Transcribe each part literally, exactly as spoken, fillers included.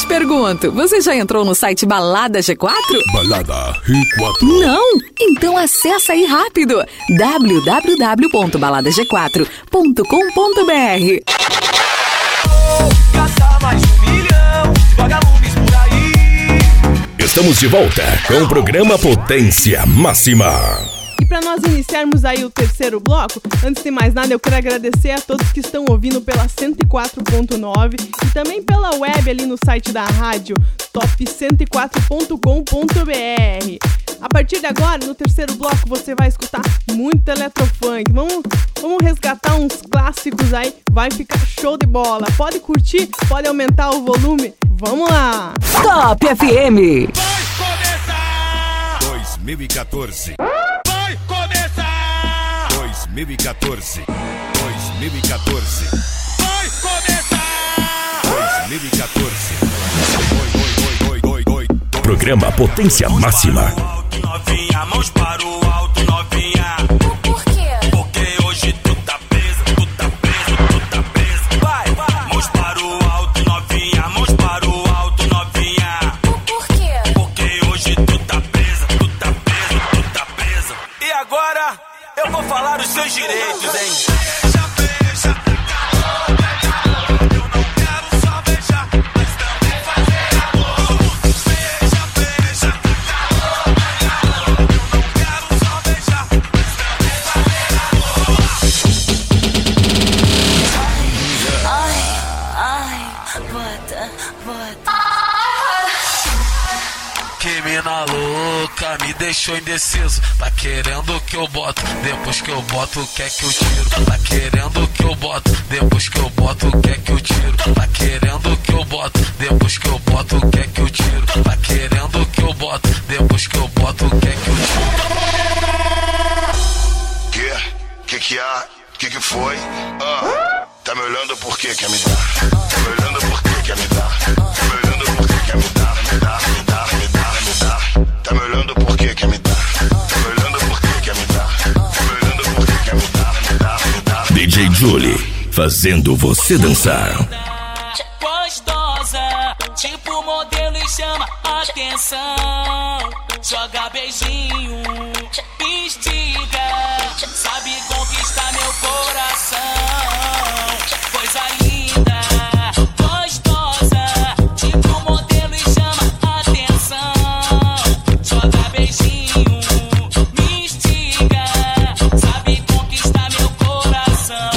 pergunto, você já entrou no site Balada G quatro? Balada G quatro. Não? Então acessa aí rápido, w w w ponto balada g quatro ponto com ponto b r. Estamos de volta com o programa Potência Máxima. E para nós iniciarmos aí o terceiro bloco, antes de mais nada eu quero agradecer a todos que estão ouvindo pela cento e quatro ponto nove e também pela web ali no site da rádio top cento e quatro ponto com ponto b r. A partir de agora, no terceiro bloco, você vai escutar muito eletrofunk. Vamos, vamos resgatar uns clássicos aí, vai ficar show de bola. Pode curtir, pode aumentar o volume. Vamos lá! Top F M! Vai começar! dois mil e catorze. Vai começar! dois mil e catorze. dois mil e catorze. Vai começar! dois mil e catorze. Programa Potência Máxima. Novinha, mãos para o alto, novinha. Por quê? Porque hoje tu tá presa, tu tá presa, tu tá presa. Vai, vai. Mãos para o alto, novinha, mãos para o alto, novinha. Por quê? Porque hoje tu tá presa, tu tá presa, tu tá presa. E agora eu vou falar os seus direitos, hein? Beija, beija, calor, calor. Eu não quero só beijar, mas também fazer amor. Beija, beija, calor, calor. Eu não quero só beijar, mas também fazer amor. Ai, ai, bota, bota. Que mina louca, me deixou indeciso. Tá querendo que eu boto, depois que eu boto, quer que eu tiro. Tá querendo que eu boto, depois que eu boto, quer que eu tiro. Tá querendo que eu boto, depois que eu boto, quer que eu tiro. Tá querendo que eu boto, depois que eu boto, quer que eu tiro. Que? Que que há? Que que foi? Ah, tá me olhando por que quer me dar? Tá me olhando por que quer me dar? Tá me olhando por que quer me dar? Me dar, me dar, me dar, me dar. Tá me olhando por que quer me dar? Tá me olhando por que quer me dar? Tá me olhando por que quer me dar? Me dar, me dar. D J Julie, fazendo você dançar. Gostosa, tipo modelo e chama atenção. Joga beijinho, instiga, sabe conquistar meu coração. Coisa linda, gostosa, tipo modelo e chama atenção. Joga beijinho, me instiga, sabe conquistar meu coração.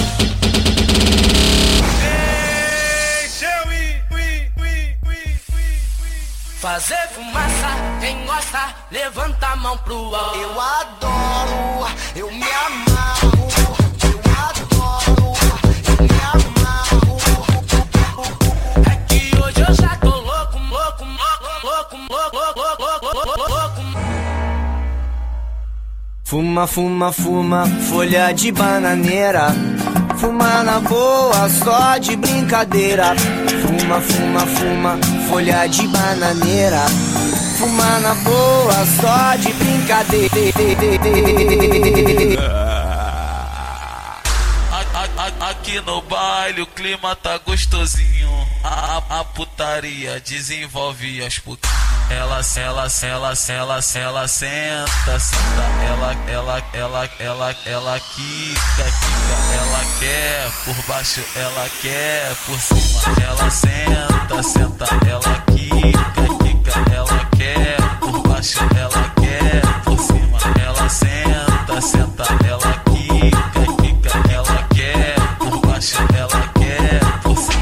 Fazer fumaça, quem gosta, levanta a mão pro alto. Eu adoro, eu me amarro. Eu adoro, eu me amarro. É que hoje eu já tô louco, louco, louco, louco, louco, louco, louco, louco. Fuma, fuma, fuma, folha de bananeira. Fuma na boa, só de brincadeira. Fuma, fuma, fuma, folha de bananeira. Fuma na boa, só de brincadeira. Aqui no baile o clima tá gostosinho. A, a putaria desenvolve aos pouquinhos. Ela, ela, ela, ela, ela senta, senta. Ela, ela, ela, ela, ela quica, quica. Ela quer por baixo, ela quer por cima. Ela senta, senta. Ela quica, quica. Ela quer por baixo, ela quer por cima. Ela senta, senta. Ela quica, quica. Ela quer por baixo, ela quer por cima.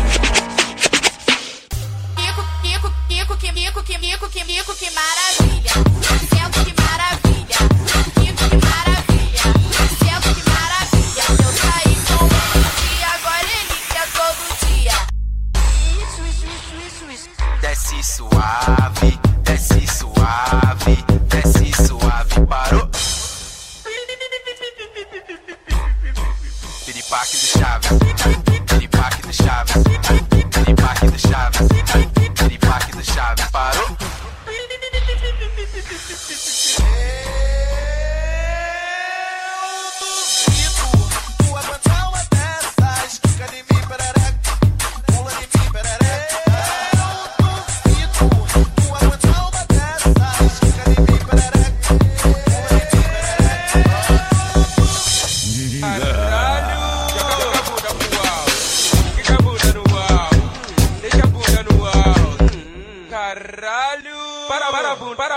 Pico, pico, pico, que mico, que mico, que mico, que maravilha. Sento, que maravilha. Pico, que maravilha. Sento, que maravilha. Eu saí com ele e agora ele quer todo dia. Isso, isso, isso, isso, isso. Desce suave, desce suave, desce suave, parou. Piripaque do Chaves, piripaque do Chaves, piripaque do Chaves, piripaque do Chaves, parou.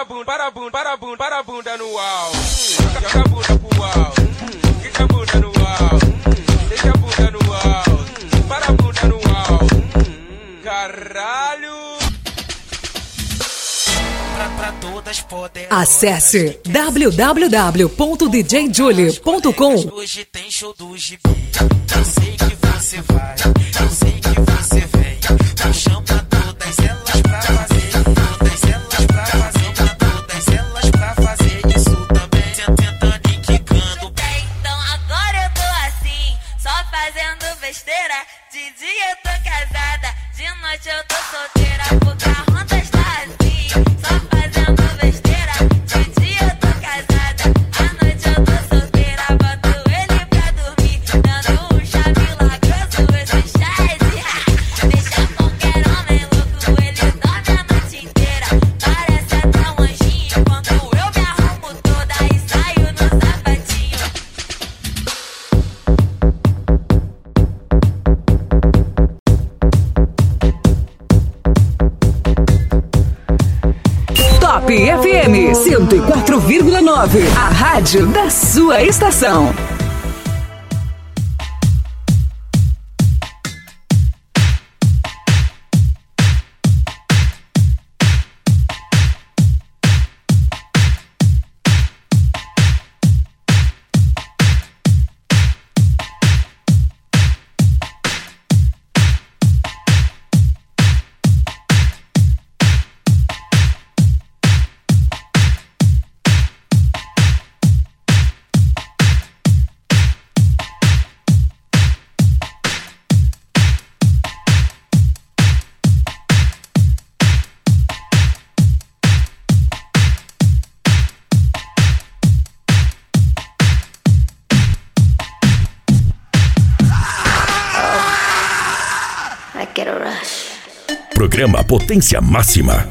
para bunda, para bunda, para bunda, para a bunda no alto. Joga a bunda pro alto. Fica a bunda no alto. Deixa a bunda no alto. Para a bunda no alto. Caralho. Pra, pra todas poderosas. Acesse w w w ponto d j julie ponto com. Hoje tem show do Gibi. Eu sei que você vai, eu sei que você vem. Eu chamo todas elas pra fazer, todas elas pra fazer, todas elas pra fazer isso também. Tentando e quicando. Então agora eu tô assim, só fazendo besteira. De dia eu tô casada, de noite eu tô solteira. O carro tá assim, só fazendo besteira. De dia eu tô casada, à noite eu tô solteira. Boto ele pra dormir, dando um chá milagroso. Esse chá de deixa qualquer homem louco. Ele dorme a noite inteira, parece até um anjinho. Quando eu me arrumo toda e saio no sapatinho. Top F M cento e quatro vírgula nove, a rádio da sua estação. Get a rush. Programa Potência Máxima.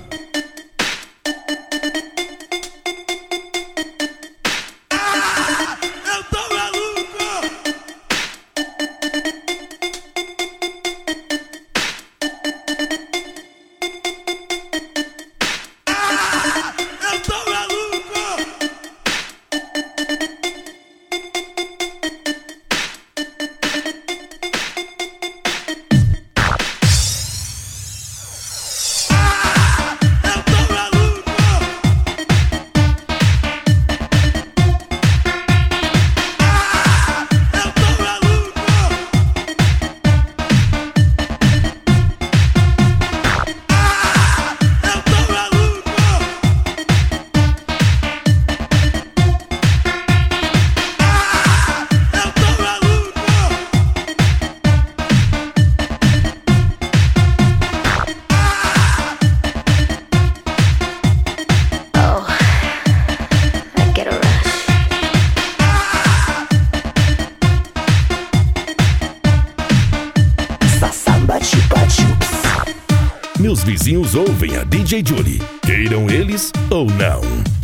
Meus vizinhos ouvem a D J Julie, queiram eles ou não.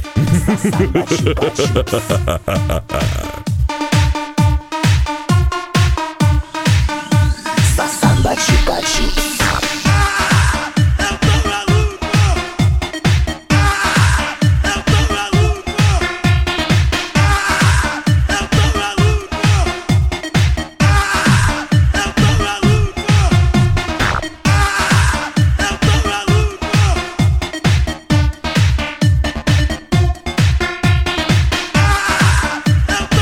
Samba chupa-chups. Eu tô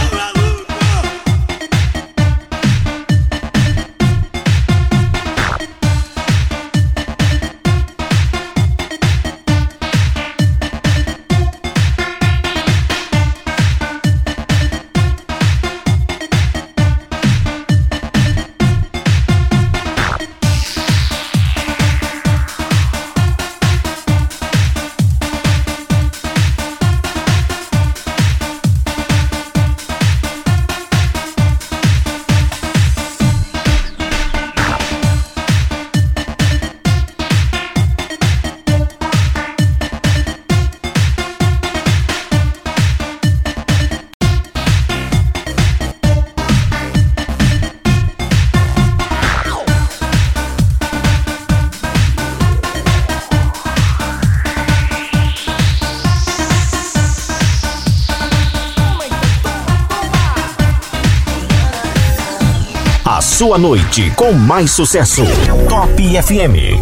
sua noite com mais sucesso. Top F M.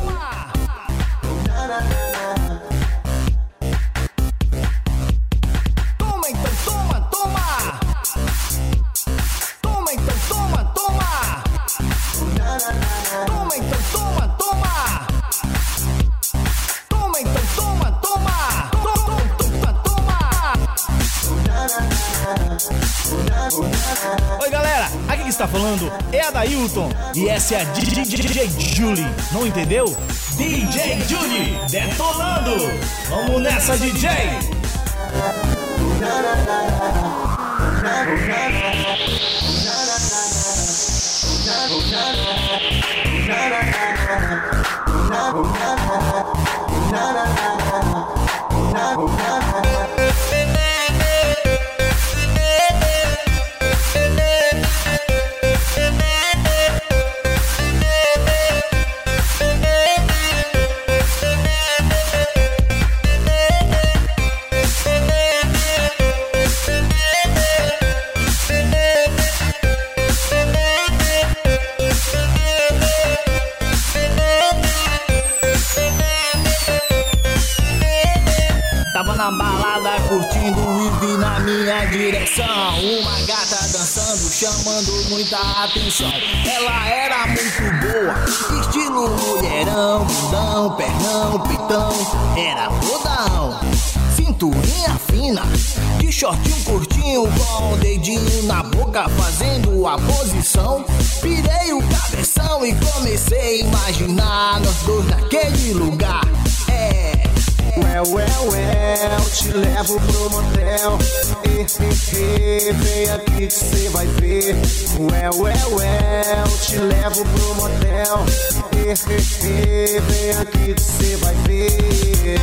Oi galera, aqui que está falando é a Dailton e essa é a D J Julie, não entendeu? D J Julie detonando, vamos nessa D J! Na balada curtindo e vi na minha direção uma gata dançando, chamando muita atenção. Ela era muito boa, estilo mulherão, bundão, pernão, pitão, era bodão. Cinturinha fina, de shortinho curtinho, com o dedinho na boca fazendo a posição. Pirei o cabeção e comecei a imaginar nós dois naquele lugar. É... Well, well, well, te levo pro motel. E, e, e, vem aqui que cê vai ver. Well, well, well, te levo pro motel. E, e, e, vem aqui que cê vai ver.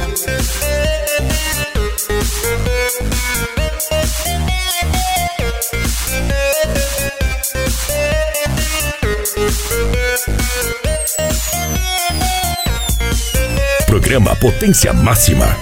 Programa Potência Máxima.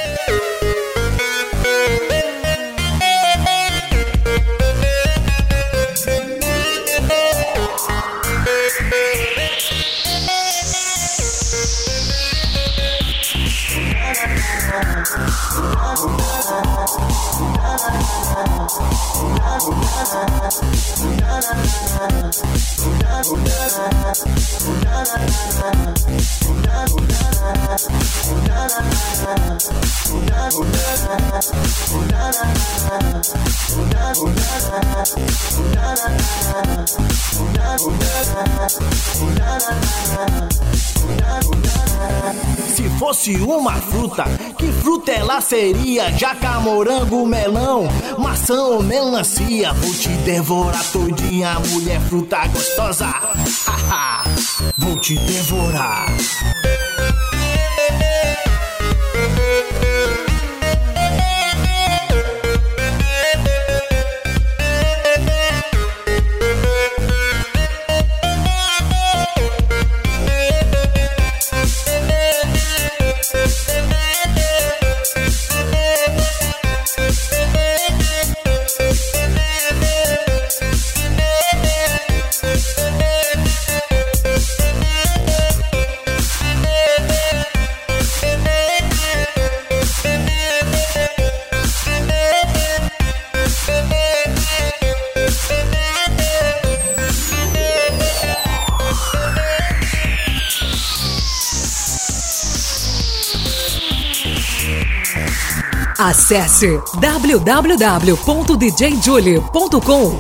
Se fosse uma fruta, que fruta ela seria? Jaca, morango, melão, maçã ou melancia? Vou te devorar todinha, mulher fruta gostosa. Haha, vou te devorar. Acesse w w w ponto d j julie ponto com.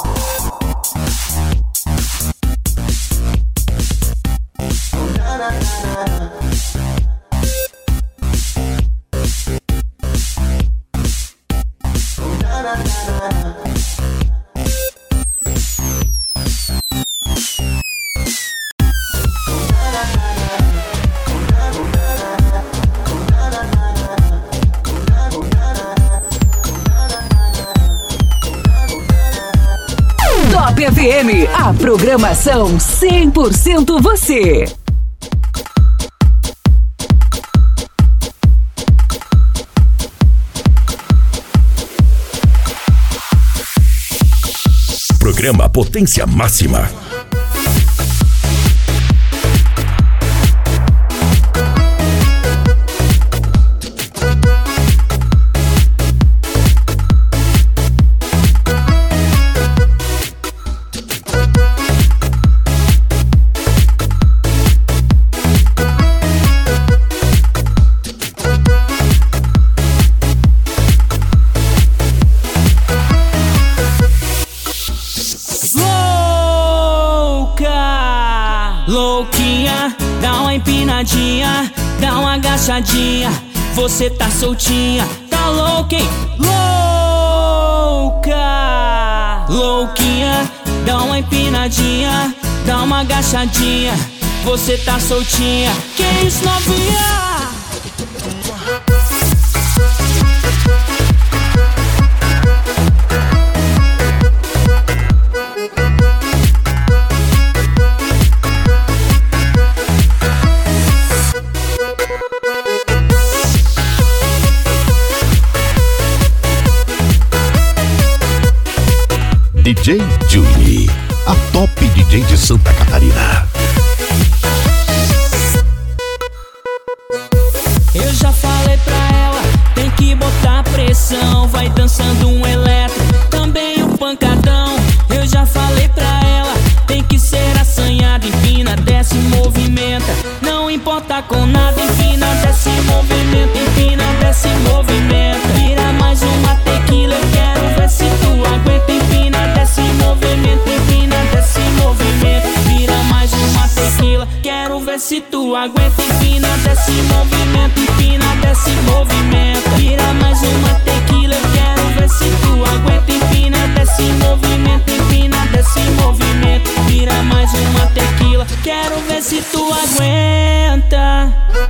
Top F M, a programação cem por cento você. Programa Potência Máxima. Louquinha, dá uma empinadinha, dá uma agachadinha. Você tá soltinha, tá louca, hein? Louca, louquinha, dá uma empinadinha, dá uma agachadinha. Você tá soltinha, que isso, novinha? D J Julie, a top D J de Santa Catarina. Eu já falei pra ela, tem que botar pressão. Vai dançando um eletro, também um pancadão. Eu já falei pra ela, tem que ser assanhada. Empina, desce, movimenta, não importa com nada. Empina, desce, movimenta, empina, desce, movimenta. Vira mais uma tequila, eu quero ver se tu aguenta. Empina, desce, movimenta, empina, desce, movimenta. Vira mais uma tequila, quero ver se tu aguenta. Empina, desce, movimenta, empina, desce, movimenta. Vira mais uma tequila, eu quero ver se tu aguenta. Empina, desce, movimenta, empina, desce, movimenta. Vira mais uma tequila, quero ver se tu aguenta.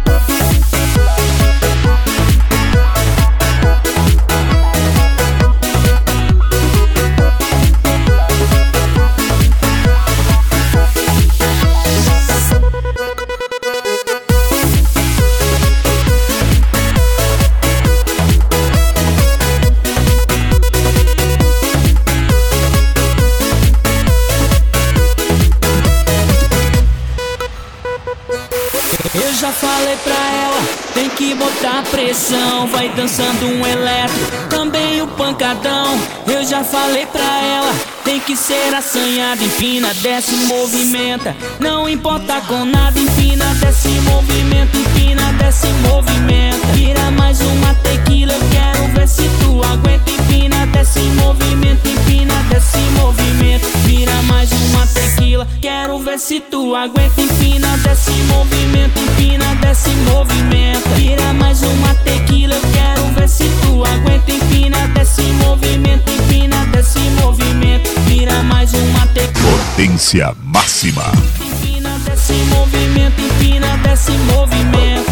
Eu já falei pra ela, tem que botar pressão. Vai dançando um eletro, também o pancadão. Eu já falei pra ela, tem que ser assanhada. Empina, desce, movimenta, não importa com nada. Empina, desce, movimenta, empina, desce, movimenta. Vira mais uma tequila, eu quero ver se tu aguenta. Empina, desce, movimenta, empina, desce, movimenta. Vira mais uma tequila, quero ver se tu aguenta. Empina, desce, movimenta, empina, desce, movimenta. Vira mais uma tequila, eu quero ver se tu aguenta. Empina, desce, movimenta, empina, desce, movimenta. Vira mais uma tequila. Potência Máxima. Empina, desce, movimenta, empina, desce, movimenta.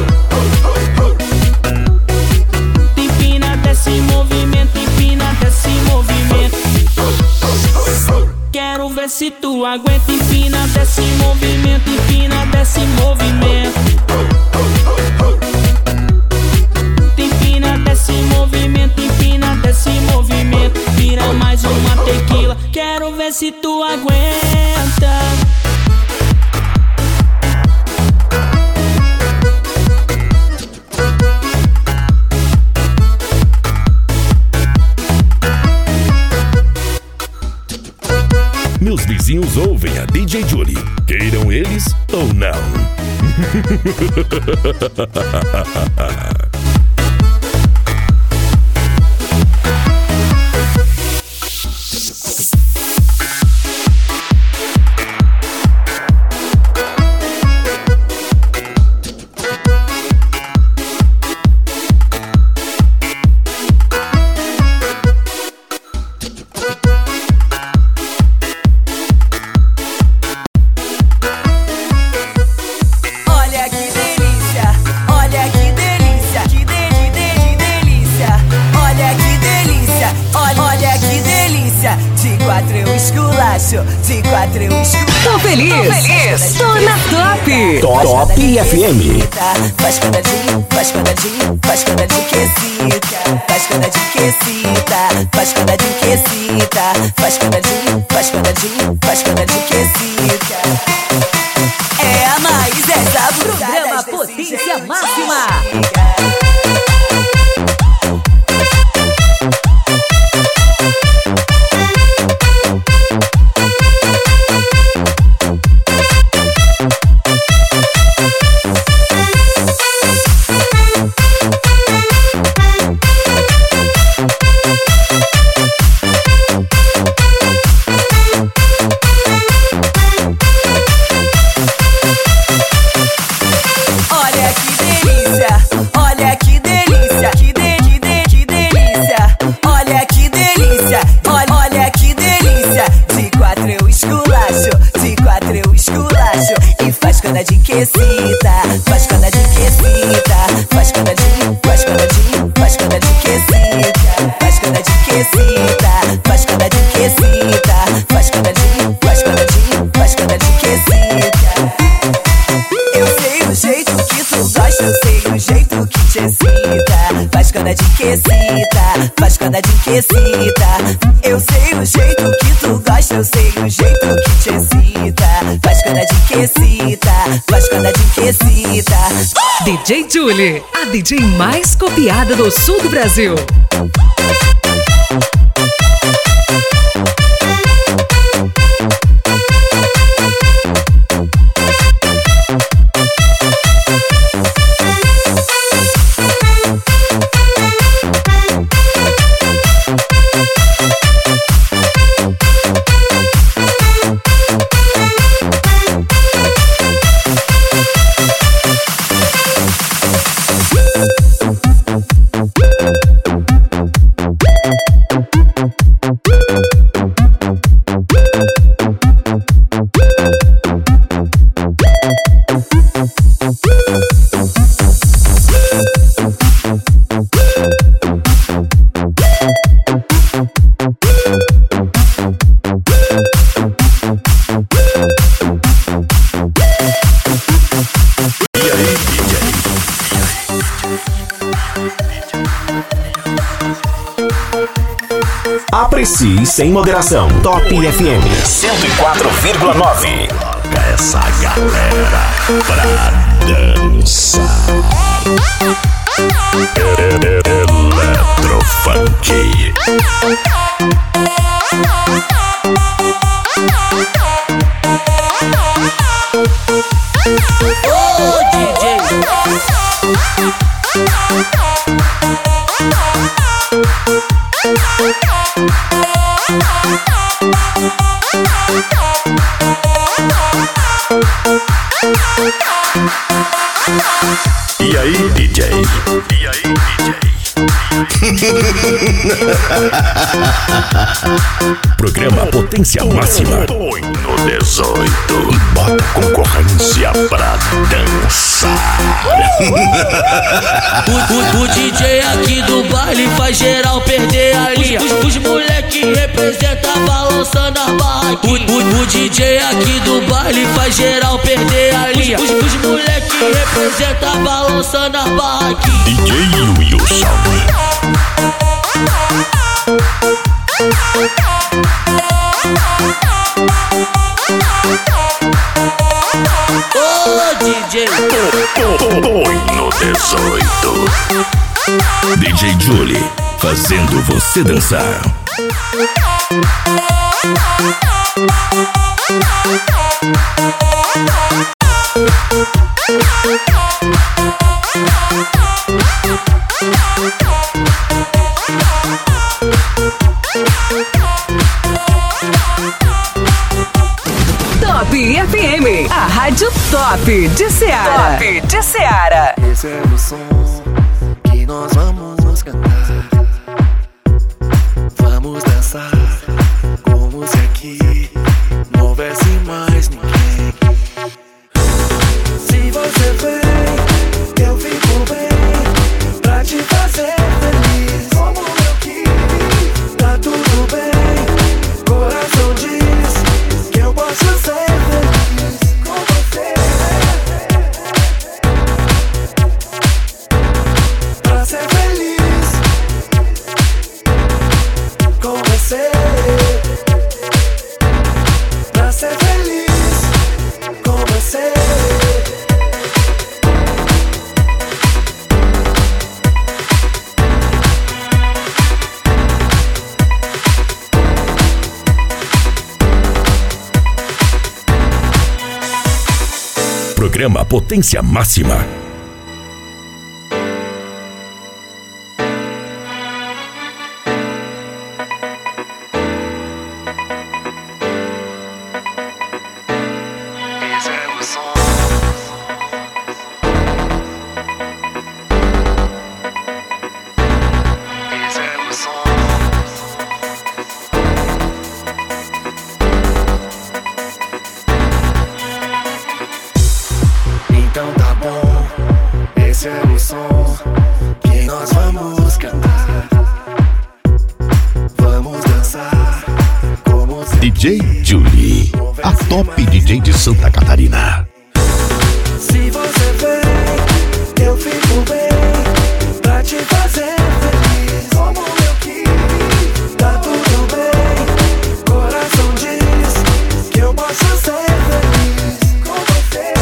Empina, desce, movimenta, empina, desce, movimenta. Quero ver se tu aguenta. Empina, desce, movimenta, empina, desce, movimenta. Empina, desce, movimenta, empina, desce, movimenta. Vira mais uma tequila, quero ver se tu aguenta. Meus vizinhos ouvem a D J Julie, queiram eles ou não. De quatro eu esculacho, de quatro eu esculacho. Tô feliz, tô feliz, tô na top. Top, top F M. Faz quadradinho, faz quadradinho, faz quadradinho que excita. Faz quadradinho que excita, faz quadradinho que excita. Faz quadradinho, faz quadradinho, faz quadradinho que excita. É a mais essa Programa Potência Máxima. Quadradinho que excita, faz quadradinho que excita, faz quadradinho, faz quadradinho, faz quadradinho que excita, faz quadradinho que excita, faz quadradinho que excita, faz quadradinho, faz quadradinho, faz quadradinho que excita. Eu sei o jeito que tu gosta, eu sei o jeito que te excita, faz quadradinho que excita, faz quadradinho que excita. Eu sei o jeito que tu gosta, eu sei o jeito que te excita, faz quadradinho que excita, faz quadradinho que excita. D J Julie, a D J mais copiada do sul do Brasil. Aprecie sem moderação. Top F M cento e quatro vírgula nove. Coloca essa galera pra dançar. Eletrofunk. Ô D J. E aí, D J? E aí, D J? Programa Potência Máxima. Põe no dezoito e bota concorrência pra dançar. O, o, o D J aqui do baile faz geral perder a linha. Os, os, os moleque representa balançando as barraquinhas. O, o, o D J aqui do baile faz geral perder a linha. Os, os, os moleque representa balançando as barraquinhas. D J Wilson. Ô D J, põe no dezoito. D J Julie, fazendo você dançar. Top F M, a rádio top de Ceará. Top de Ceará. Esse é o som que nós vamos cantar. Vamos dançar como se aqui não houvesse mais ninguém. Se você vem, eu fico bem pra te fazer feliz. Como eu quis, tá tudo bem. Coração programa Potência Máxima. Então tá bom, esse é o som que nós vamos cantar. Vamos dançar como se... D J Julie, a top D J de Santa Catarina. Se você vem, eu fico bem pra te fazer feliz. Como eu quis, tá tudo bem. Coração diz que eu posso ser feliz com você.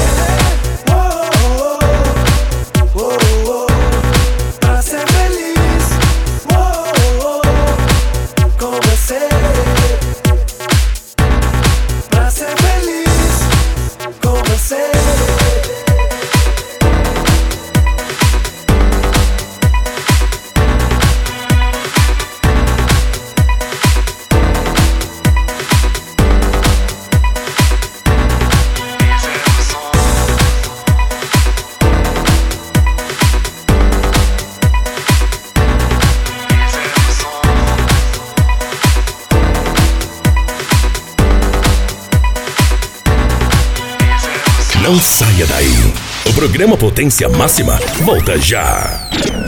Não saia daí. O programa Potência Máxima volta já.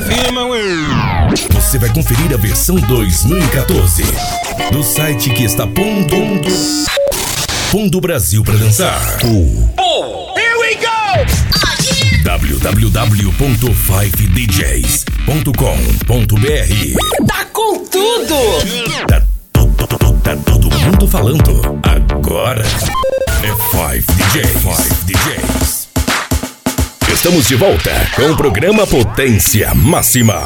Você vai conferir a versão dois mil e quatorze do site que está pondo pondo o Brasil pra dançar. O Oh, here we go! w w w ponto five d js ponto com ponto b r. Tá com tudo! Tá, tá todo mundo falando. Agora é Five D J. Five D Js. Estamos de volta com o programa Potência Máxima.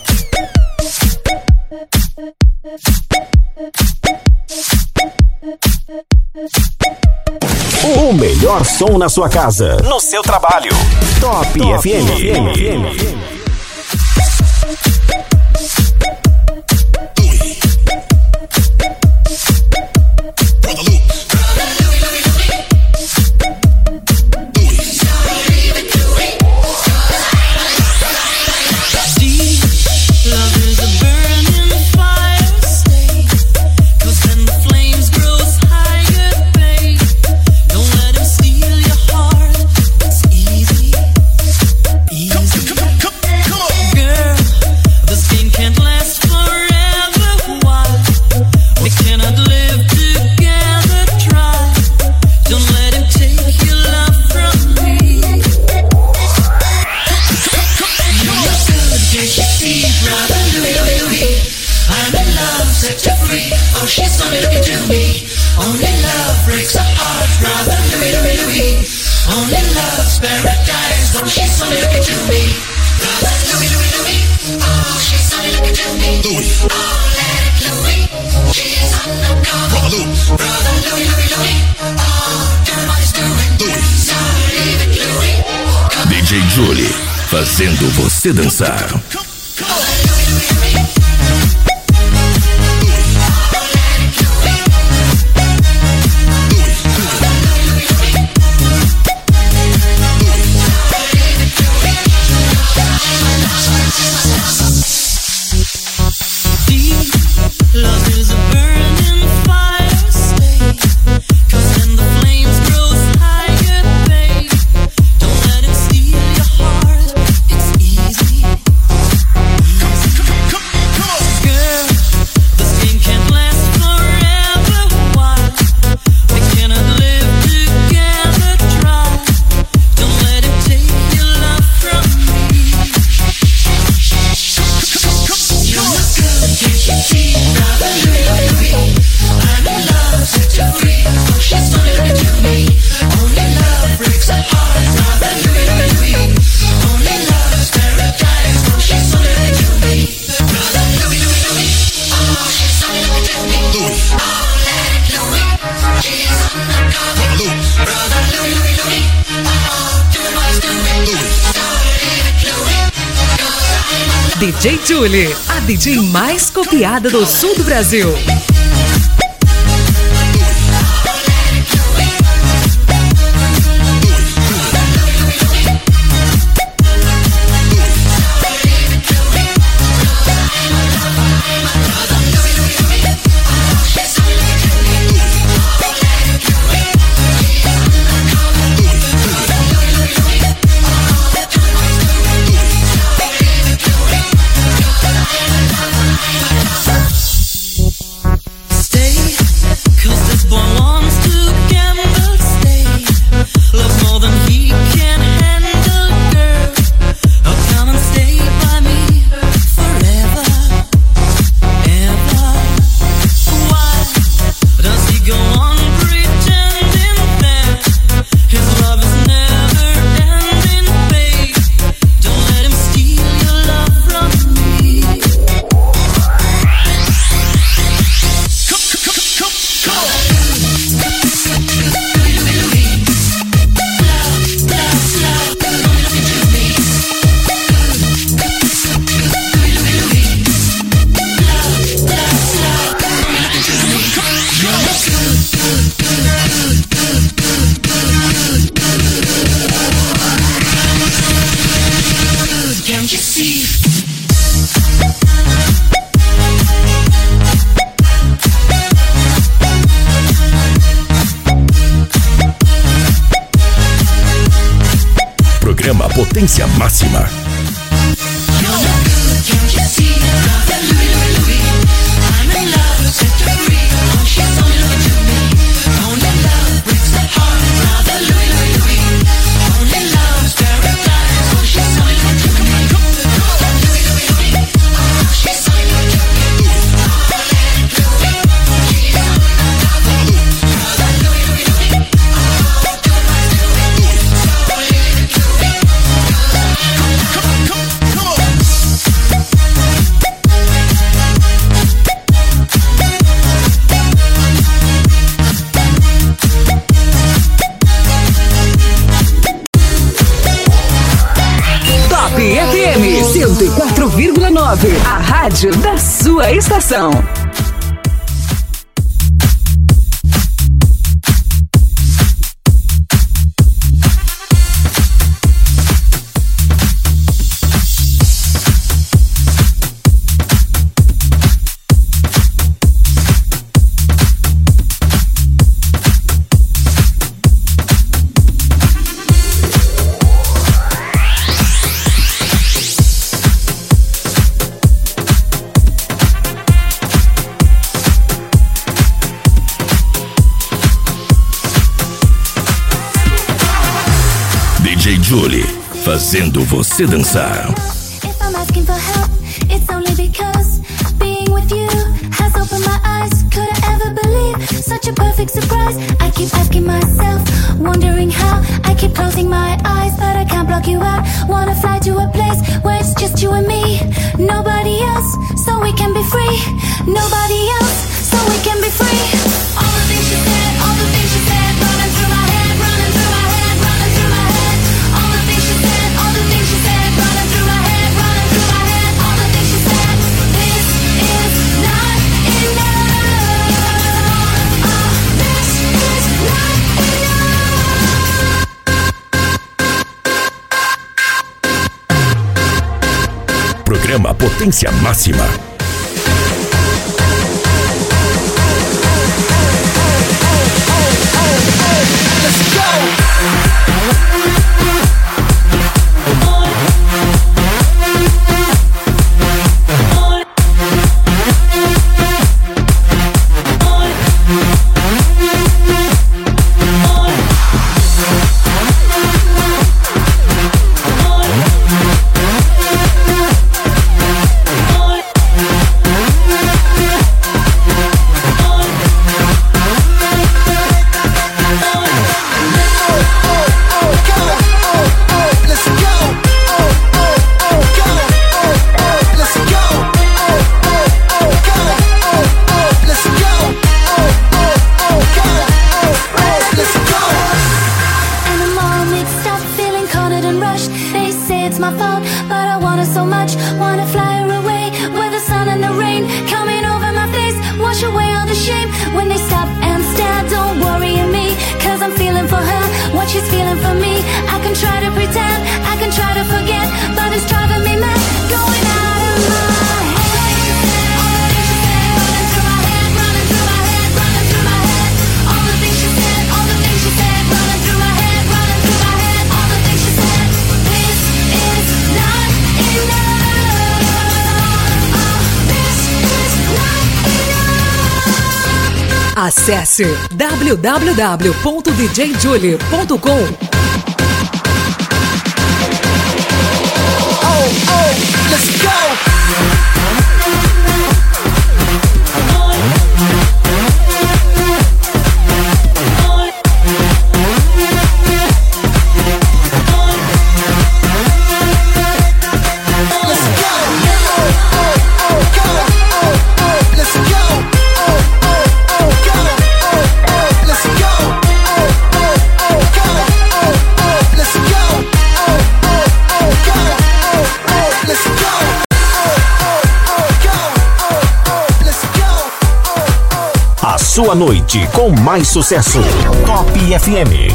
O melhor som na sua casa, no seu trabalho. Top, Top F M. F M. F M. F M. D J Julie, fazendo você dançar. Don't let it steal your heart. It's easy. D J Julie, a D J mais copiada do sul do Brasil. Programa Potência Máxima. cento e quatro vírgula nove, a rádio da sua estação. D J Julie, fazendo você dançar. If I'm asking for help, it's only because being with you has opened my eyes. Could I ever believe such a perfect surprise? I keep asking myself, wondering how. I keep closing my eyes, but I can't block you out. Wanna fly to a place where it's just you and me. Nobody else, so we can be free. Nobody else, so we can be free. All the things you said, all the things you said, running through my head, running through my head, running through my head. All the things you said, all the things you said, running through my head, running through my head. All the things you said, this is not enough. Oh, this is not enough. Programa Potência Máxima. Acesse w w w ponto d j julie ponto com. Oh, oh, let's go! Sua noite com mais sucesso. Top F M.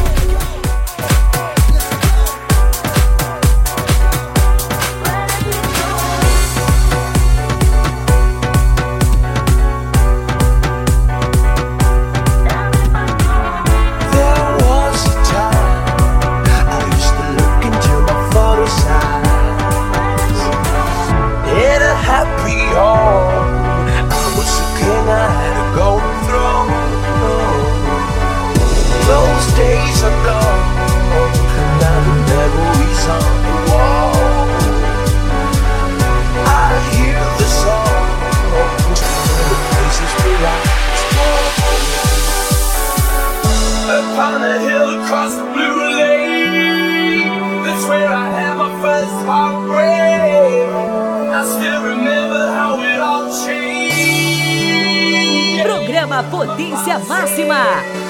Programa Potência Máxima.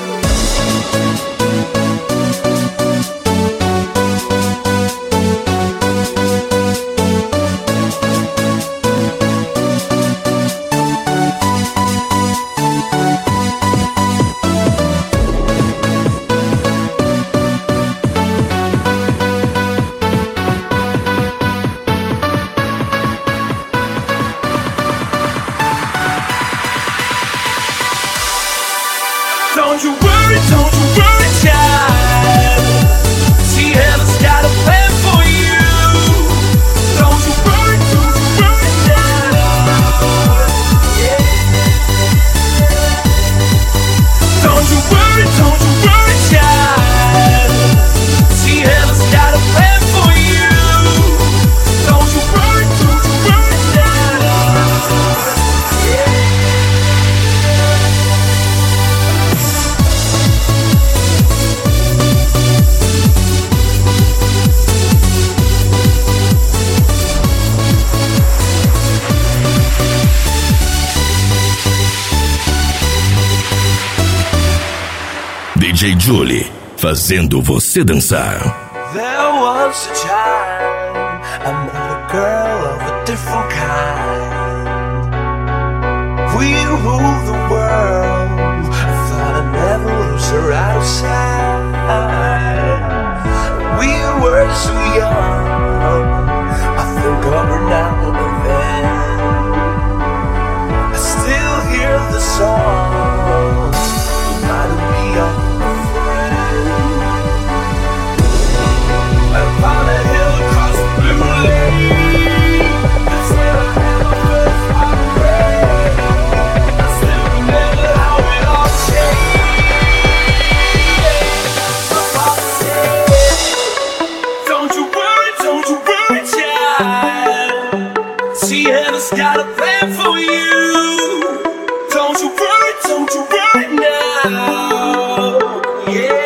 Don't you worry, don't you worry, child. See, heaven's got a plan for you. Don't you worry, don't you worry, child. Yeah. Don't you worry, don't you worry, child. See, heaven's got a plan for you. Don't you worry, don't you worry, child. Yeah. D J Julie, fazendo você dançar. There was a time I met a girl of a different kind. We ruled the world. I thought I'd never lose her out of sight. We were so young. I think of her now and then. I still hear the songs. Reminding me of upon a hill across the blue lake. That's where I had my first heartbreak. I still remember how it all changed. My father said, don't you worry, don't you worry, child. See, heaven's got a plan for you. Don't you worry, don't you worry now. Yeah.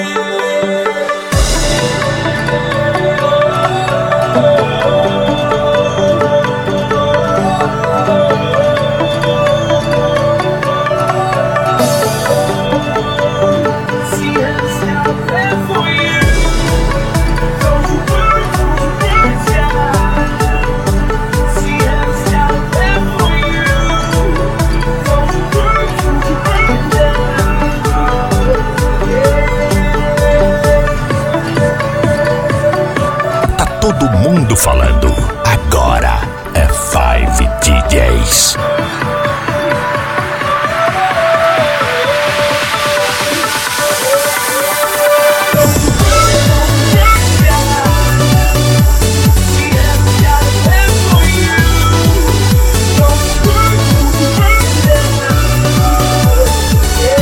Todo mundo falando. Agora é Five D Js. Yeah.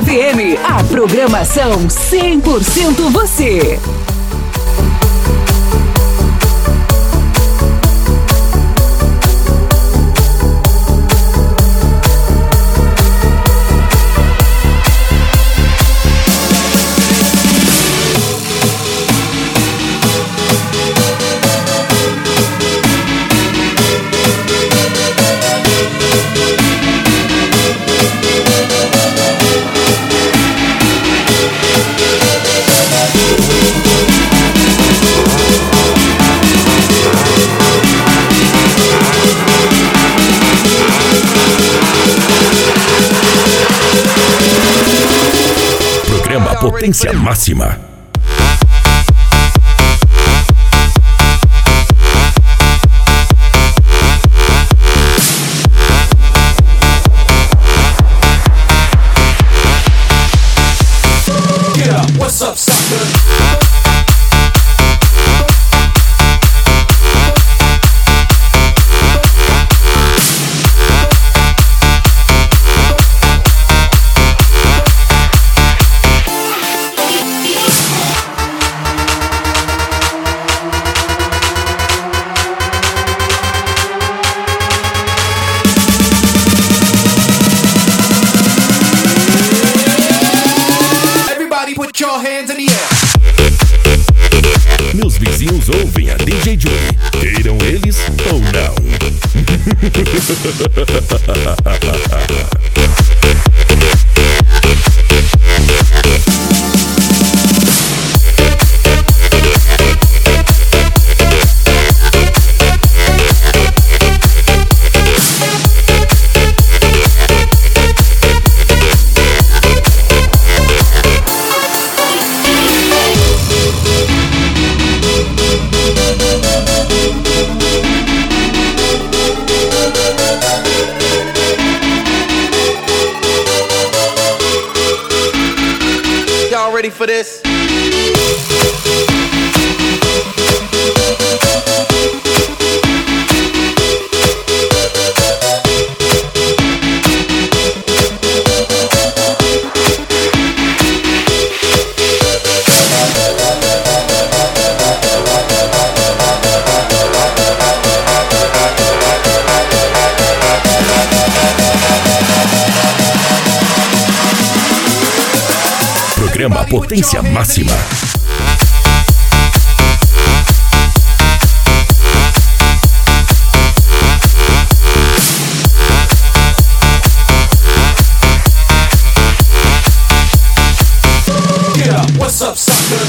F M, a programação cem por cento você. Potência máxima. Get up, what's up, sucker? Meus vizinhos ouvem a D J Johnny, queiram eles ou não. Ready for this? Programa Potência Máxima. Get up, what's up, sucker?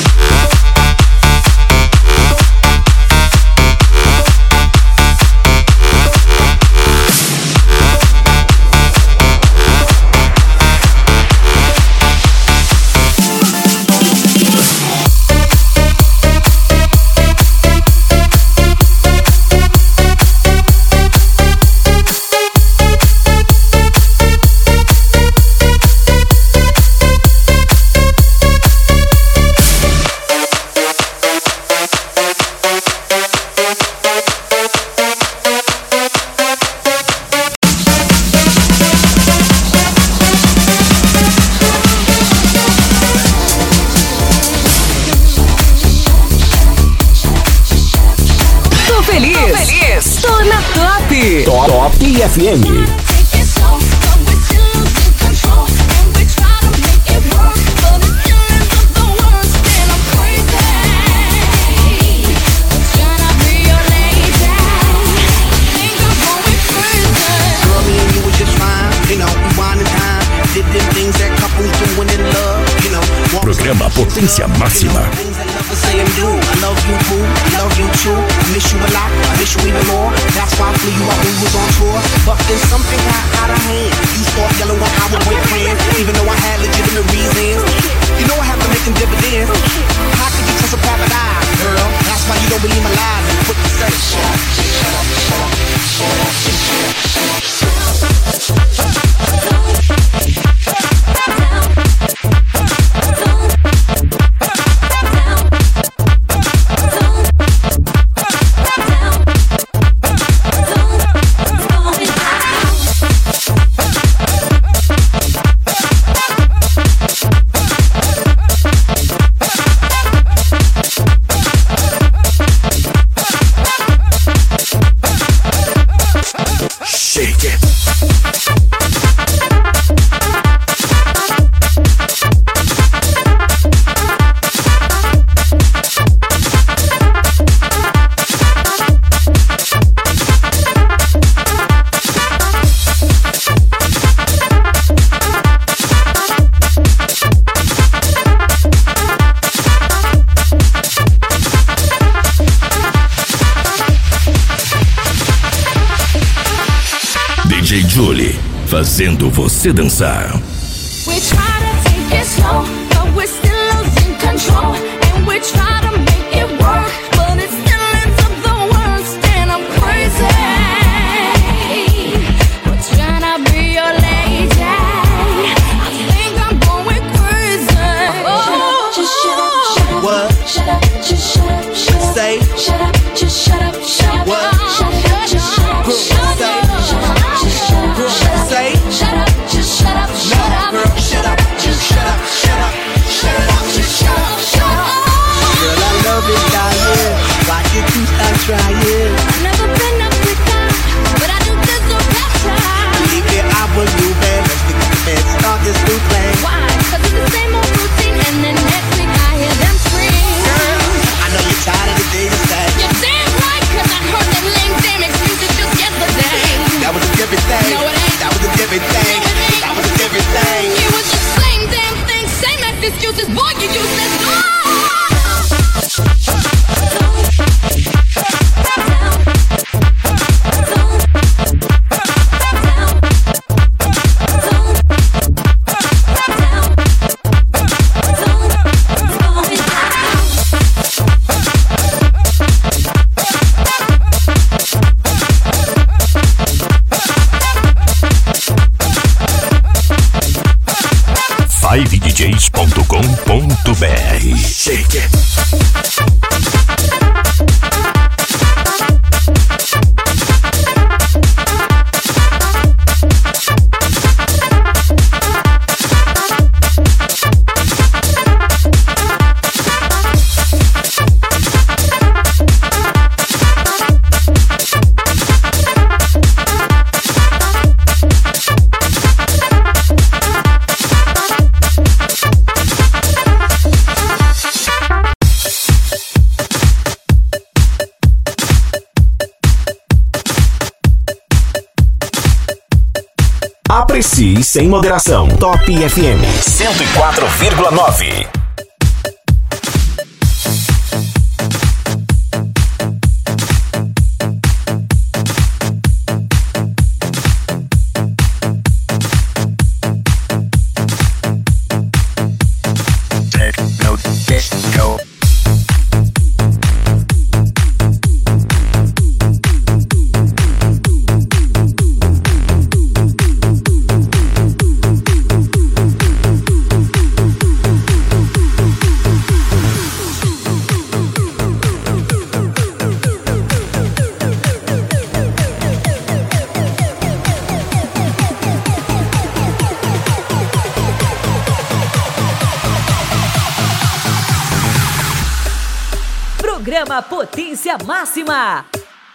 Top F M. Programa Potência Máxima. Say and do. I love you, boo. I love you too. I miss you a lot. I miss you even more. That's why I flew you out when we was on tour. But then something got out of hand. You start yelling when I was with plans, even though I had legitimate reasons. You know I have to make them dividends. How could you trust a private eye, girl? That's why you don't believe my lies and put the sex. Shut up, shut up, shut up, shut up, shut up. D J Julie, fazendo você dançar. We try to take it slow, but we're still losing control. And we try to make it work, but it still ends up the worst. And I'm crazy. We're trying to be your lady. I think I'm going crazy. Oh, just shut up, shut up. What? Shut up, just shut up, shut up. Say. Shut up, just shut up, shut up. What? Shut up, just shut up, shut up. Shut up, just shut up, shut up. Say. Shut up, just shut up, shut up. Girl, shut up, just shut up, shut up. Shut up, just shut up, shut up. Girl, I love it, darling. Why you keep on trying? I've never been up with that, but I do deserve better. Believe me, I will do better. Let's get the bed, start this new play. Why? Cause it's the same old routine, and then next week I hear them scream. Girl, I know you're tired of the things that You're damn right, cause I heard them lame damn excuses just yesterday. that was a different thing. No, it ain't. That was a different thing. No, it ain't. That was a different thing. It was the same damn thing, same ass excuses, boy, you useless. five d js ponto com ponto b r. Shake it. Aprecie sem moderação. Top F M cento e quatro vírgula nove. Techno disco. Programa Potência Máxima.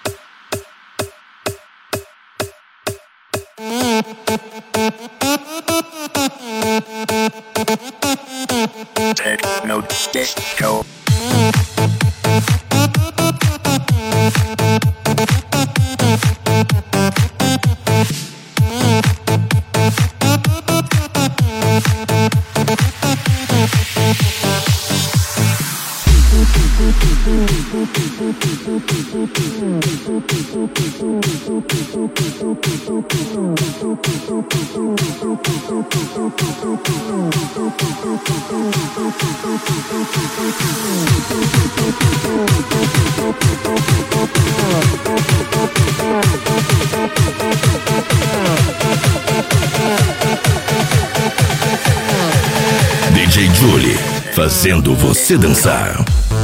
Techno disco. D J Julie, fazendo você dançar.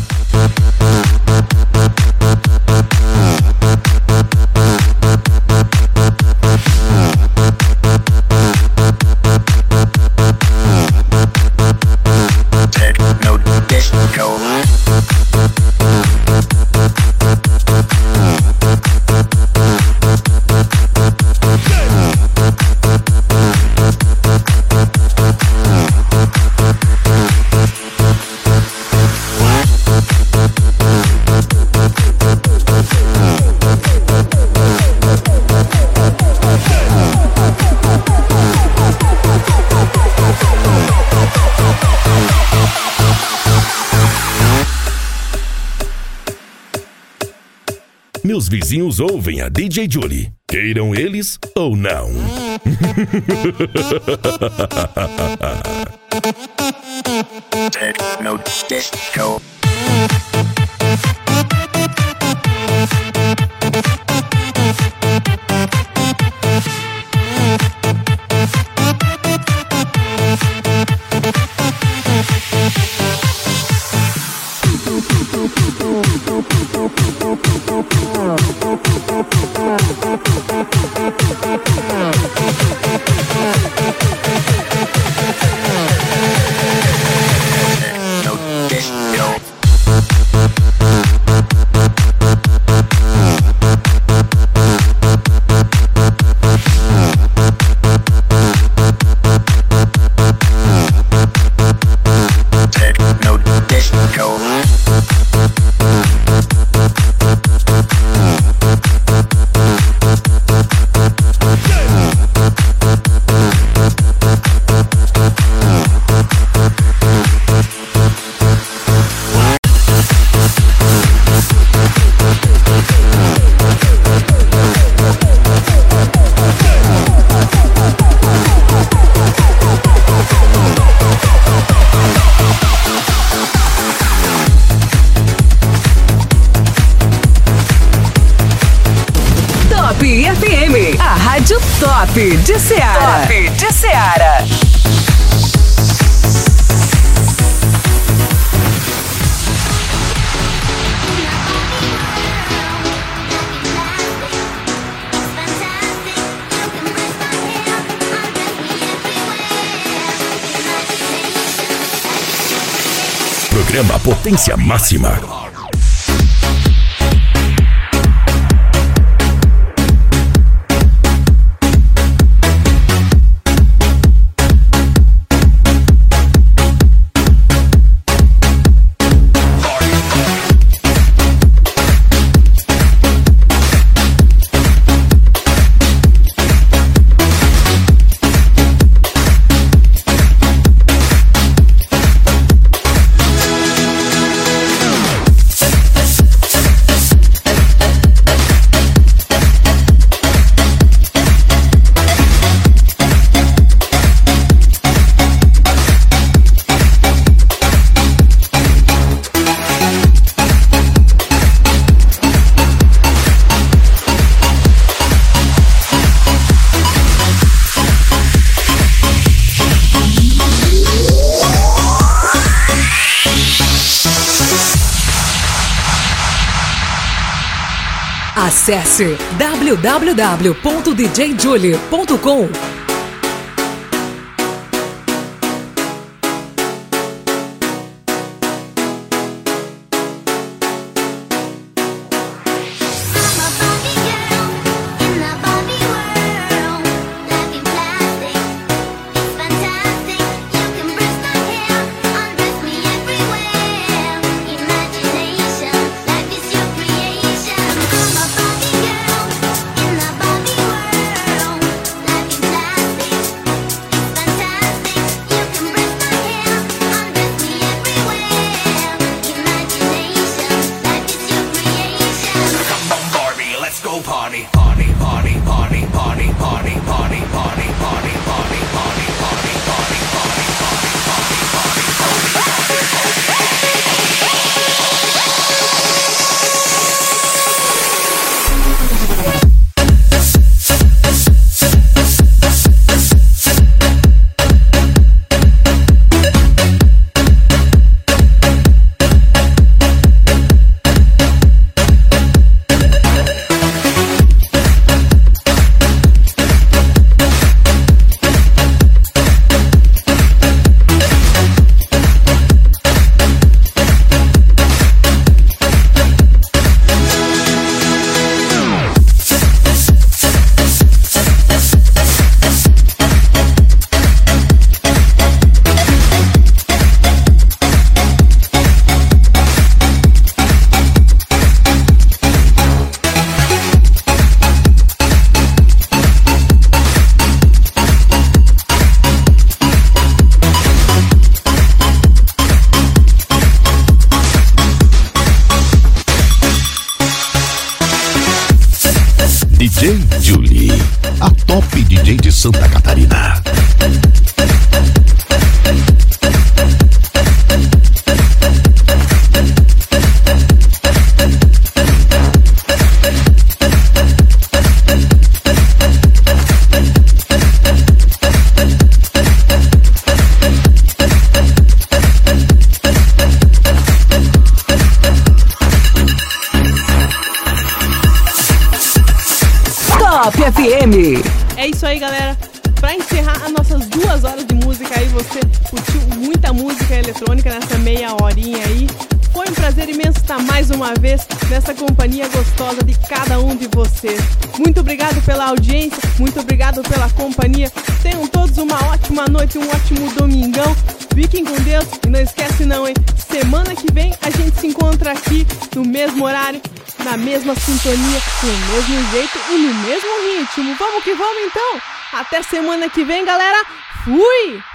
Techno disco. e os vizinhos ouvem a D J Julie, queiram eles ou não. Techno disco. Top de Ceará. Top de Ceará. Programa Potência Máxima. Acesse w w w ponto d j julie ponto com. Life Catarina. Top F M. É isso aí, galera. Pra encerrar as nossas duas horas de música aí, você curtiu muita música eletrônica nessa meia horinha aí. Foi um prazer imenso estar mais uma vez nessa companhia gostosa de cada um de vocês. Muito obrigado pela audiência, muito obrigado pela companhia. Tenham todos uma ótima noite, um ótimo domingão. Fiquem com Deus e não esquece não, hein? Semana que vem a gente se encontra aqui no mesmo horário, na mesma sintonia, do mesmo jeito e no mesmo ritmo. Vamos que vamos então! Até semana que vem, galera! Fui!